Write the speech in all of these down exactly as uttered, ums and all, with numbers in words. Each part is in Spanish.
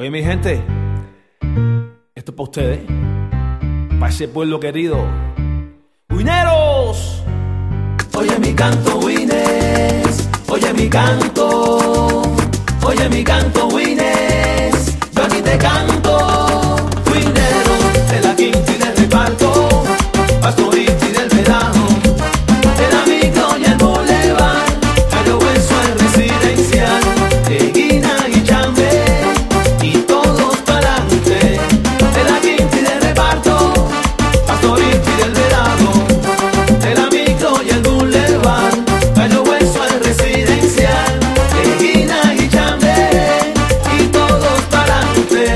Oye, mi gente, esto es para ustedes, para ese pueblo querido. ¡Wineros! Oye mi canto, Wines, oye mi canto, oye mi canto, Wines, yo aquí te canto. Wineros de la quinta y del reparto, pastorito y del pedazo, de la micro y el bulevar, Cayo Hueso el residencial, de Guina y Chambe, y todos pa'lante, de la quinta y del reparto, pastorito y del pedazo, de la micro y el bulevar, Cayo Hueso el residencial, de Guina y Chambe, y todos pa'lante.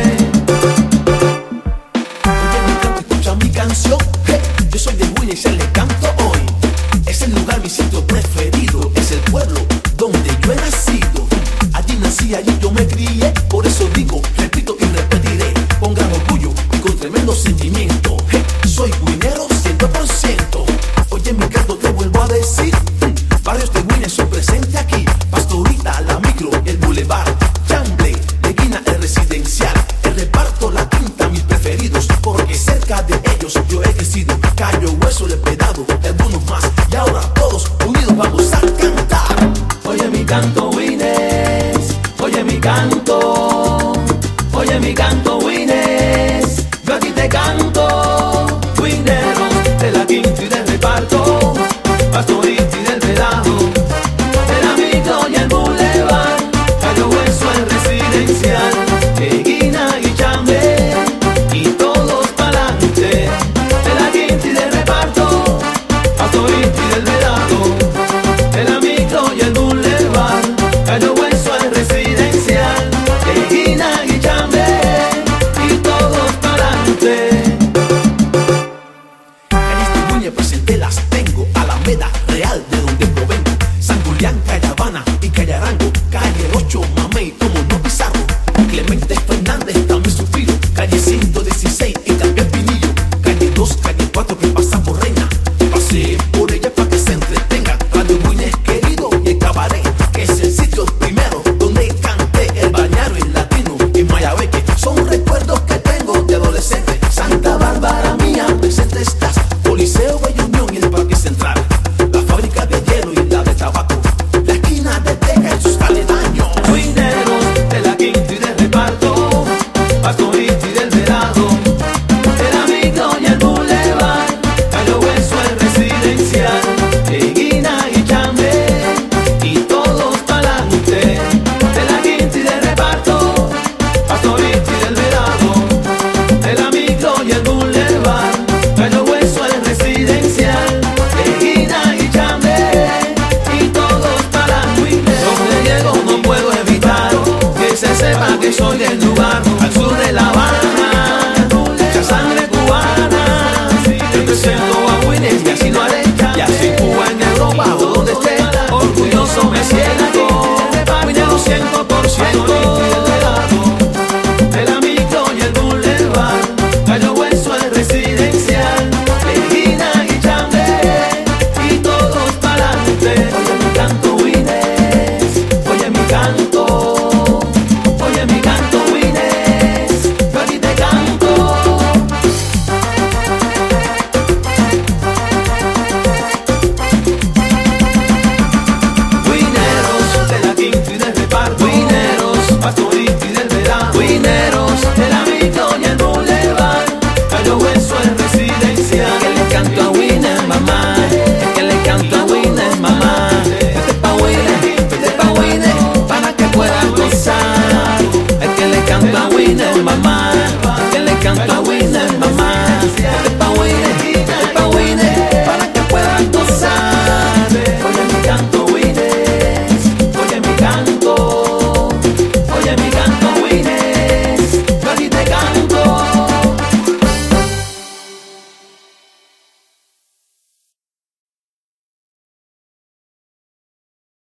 Oye mi canto, escucha mi canción, hey, yo soy de Wines y le canto hoy. Es el lugar, mi sitio preferido, es el pueblo donde yo he nacido. Allí nací, allí yo me crié, por eso digo, repito y repetiré, con gran orgullo y con tremendo sentimiento. Hey, soy winero cien por ciento. Oye mi canto, te vuelvo a decir, mm, barrios de Wines son presentes aquí, Pastorita, la micro, el bulevar, Chamble, Leguina, el residencial, el reparto, la quinta, mis preferidos, porque cerca de ellos yo he crecido. Cayo Hueso, el pedado, y algunos más, y ahora todos unidos vamos a cantar. Oye mi canto, Wines, oye mi canto, oye mi canto, Wines, yo aquí te canto. Wineros de la quinta y del reparto, pastorito y del pedazo, de la micro y el bulevar, Cayo Hueso el residencial, de Guina y Chambe, y todos pa'lante, de la quinta y del reparto, pastorito y del pedazo, de la micro y el bulevar, Cayo Hueso el residencial, de Guina y Chambe, y todos pa'lante. Calles de Wines presente las tengo, Alameda Real de donde provengo, San Julián, Cayabana y Cayarango, calle ocho, Mamey, como no Pizarro, Clemente Fernández, también Suspiro, calle ciento dieciséis y también Pinillo, calle dos, calle cuatro que pasa por Reina, pase por ella para que se entretenga. Radio Wines querido y el cabaret, que es el sitio primero donde canté el bañaro y latino y Mayabeque, son recuerdos que tengo de adolescente. Santa Bárbara mía, presente estás, Coliseo, Bella Unión y el Parque Central, la fábrica de hielo y la de tabaco, la esquina de Teja y sus aledaños. Wineros de la quinta y del reparto, pastorito y del verado, de la micro y el bulevar, Cayo Hueso el residencial, de Guina y Chambe, y todos pa'lante, de la quinta y del reparto, pastorito y del verado, de la micro y el bulevar, Cayo Hueso el residencial, de Guina y Chambe, y todos pa'lante. Donde llego no puedo evitar que se sepa que soy del lugar, al sur de La Habana, mucha sangre cubana. Represento a Wines y así lo haré, y así Cuba en Europa o donde esté, orgulloso me siento, winero cien por ciento.